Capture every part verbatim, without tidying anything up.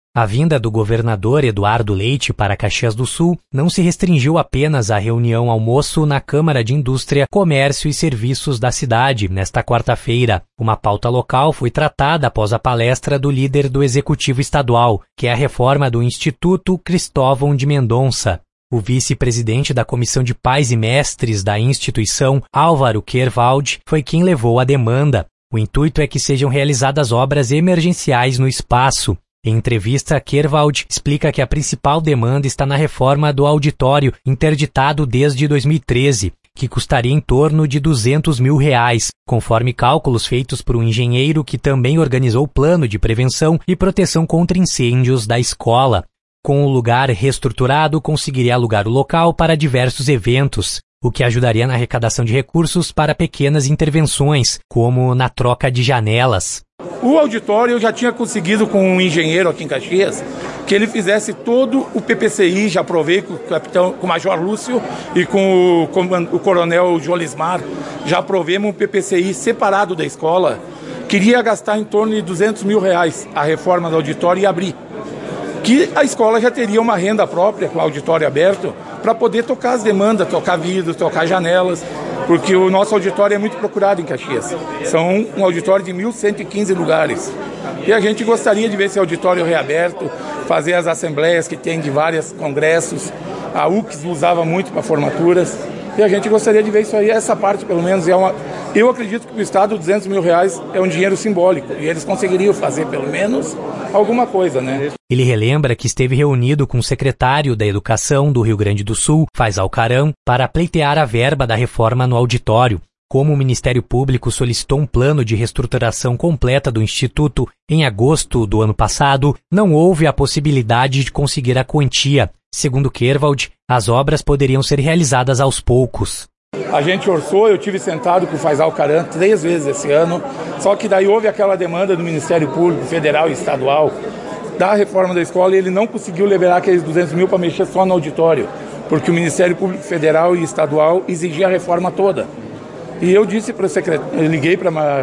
A vinda do governador Eduardo Leite para Caxias do Sul não se restringiu apenas à reunião almoço na Câmara de Indústria, Comércio e Serviços da cidade, nesta quarta-feira. Uma pauta local foi tratada após a palestra do líder do Executivo Estadual, que é a reforma do Instituto Cristóvão de Mendonça. O vice-presidente da Comissão de Pais e Mestres da instituição, Álvaro Quervaldi, foi quem levou a demanda. O intuito é que sejam realizadas obras emergenciais no espaço. Em entrevista, Quervaldi explica que a principal demanda está na reforma do auditório, interditado desde dois mil e treze, que custaria em torno de duzentos mil reais, conforme cálculos feitos por um engenheiro que também organizou o plano de prevenção e proteção contra incêndios da escola. Com o lugar reestruturado, conseguiria alugar o local para diversos eventos, o que ajudaria na arrecadação de recursos para pequenas intervenções, como na troca de janelas. O auditório eu já tinha conseguido com um engenheiro aqui em Caxias que ele fizesse todo o P P C I, já provei com o capitão, com o Major Lúcio e com o, com o coronel Jolismar, já provemos um P P C I separado da escola. Queria gastar em torno de duzentos mil reais a reforma do auditório e abrir. Que a escola já teria uma renda própria com o auditório aberto para poder tocar as demandas, tocar vidros, tocar janelas, porque o nosso auditório é muito procurado em Caxias. São um auditório de mil cento e quinze lugares. E a gente gostaria de ver esse auditório reaberto, fazer as assembleias que tem de vários congressos. A U C S usava muito para formaturas. E a gente gostaria de ver isso aí. Essa parte, pelo menos, é uma... Eu acredito que para o Estado, duzentos mil reais é um dinheiro simbólico. E eles conseguiriam fazer, pelo menos, alguma coisa, né? Ele relembra que esteve reunido com o secretário da Educação do Rio Grande do Sul, Faisal Caram, para pleitear a verba da reforma no auditório. Como o Ministério Público solicitou um plano de reestruturação completa do Instituto em agosto do ano passado, não houve a possibilidade de conseguir a quantia. Segundo Quervaldi, as obras poderiam ser realizadas aos poucos. A gente orçou, eu tive sentado com o Faisal Caram três vezes esse ano, só que daí houve aquela demanda do Ministério Público Federal e Estadual da reforma da escola e ele não conseguiu liberar aqueles duzentos mil para mexer só no auditório, porque o Ministério Público Federal e Estadual exigia a reforma toda. E eu disse para o secretário, eu liguei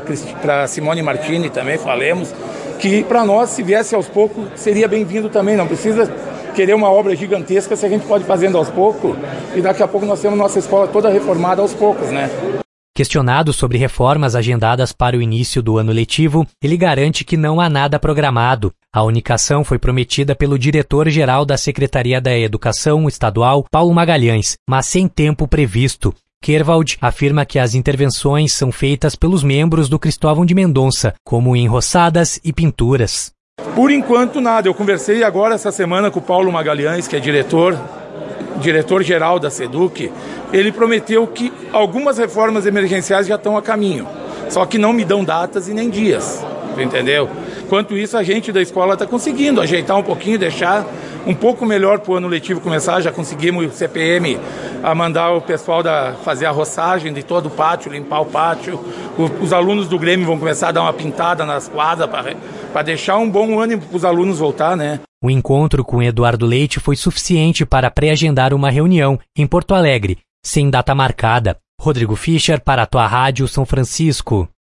para Simone Martini também, falemos, que para nós, se viesse aos poucos, seria bem-vindo também, não precisa querer uma obra gigantesca se a gente pode ir fazendo aos poucos, e daqui a pouco nós temos nossa escola toda reformada aos poucos, né? Questionado sobre reformas agendadas para o início do ano letivo, ele garante que não há nada programado. A unicação foi prometida pelo diretor-geral da Secretaria da Educação Estadual, Paulo Magalhães, mas sem tempo previsto. Quervaldi afirma que as intervenções são feitas pelos membros do Cristóvão de Mendonça, como em roçadas e pinturas. Por enquanto, nada. Eu conversei agora essa semana com o Paulo Magalhães, que é diretor, diretor-geral da SEDUC. Ele prometeu que algumas reformas emergenciais já estão a caminho, só que não me dão datas e nem dias, entendeu? Enquanto isso, a gente da escola está conseguindo ajeitar um pouquinho, deixar um pouco melhor para o ano letivo começar. Já conseguimos o C P M a mandar o pessoal da, fazer a roçagem de todo o pátio, limpar o pátio. O, os alunos do Grêmio vão começar a dar uma pintada nas quadras para deixar um bom ânimo para os alunos voltar, né? O encontro com Eduardo Leite foi suficiente para pré-agendar uma reunião em Porto Alegre, sem data marcada. Rodrigo Fischer para a tua Rádio São Francisco.